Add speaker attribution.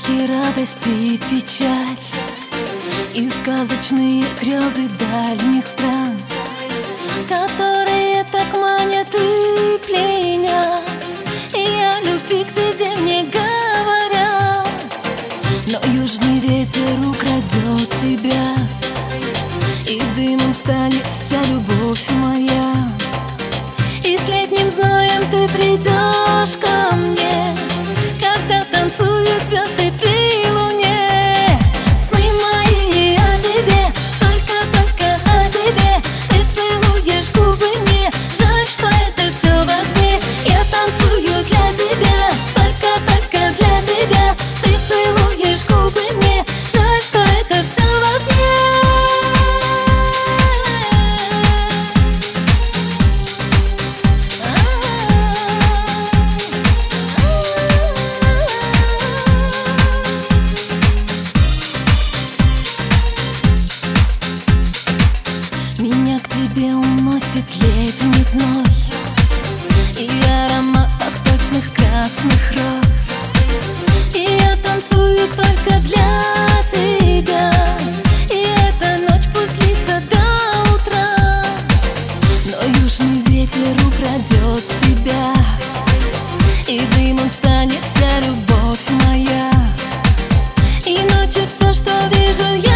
Speaker 1: страхи, радости и печаль, и сказочные грезы дальних стран, которые так манят и пленят. И о любви к тебе мне говорят, но южный ветер украдет тебя, и дымом станет вся любовь моя. И с летним зноем ты придешь ко мне, когда танцуют звезды при луне. Сны мои о тебе, только о тебе. Ты целуешь губы мне, жаль, что это все во сне. Я танцую для тебя, только для тебя. Ты целуешь губы мне, жаль, что это все во сне. Меня к тебе уносит летний зной и аромат восточных красных роз. И я танцую только для тебя, и эта ночь пусть длится до утра. Но южный ветер украдет тебя, и дымом станет вся любовь моя. И ночью все, что вижу я,